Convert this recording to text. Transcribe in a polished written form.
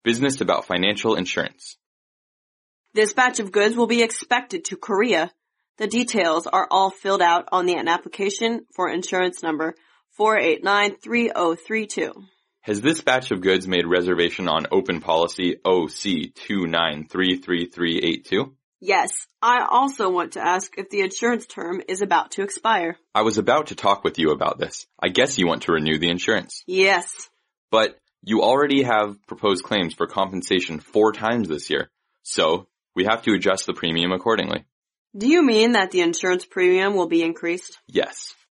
Business about financial insurance. This batch of goods will be expected to Korea. The details are all filled out on an application for insurance number 4893032. Has this batch of goods made reservation on open policy OC2933382? Yes, I also want to ask if the insurance term is about to expire. I was about to talk with you about this. I guess you want to renew the insurance. Yes. But you already have proposed claims for compensation 4 times this year, so we have to adjust the premium accordingly. Do you mean that the insurance premium will be increased? Yes.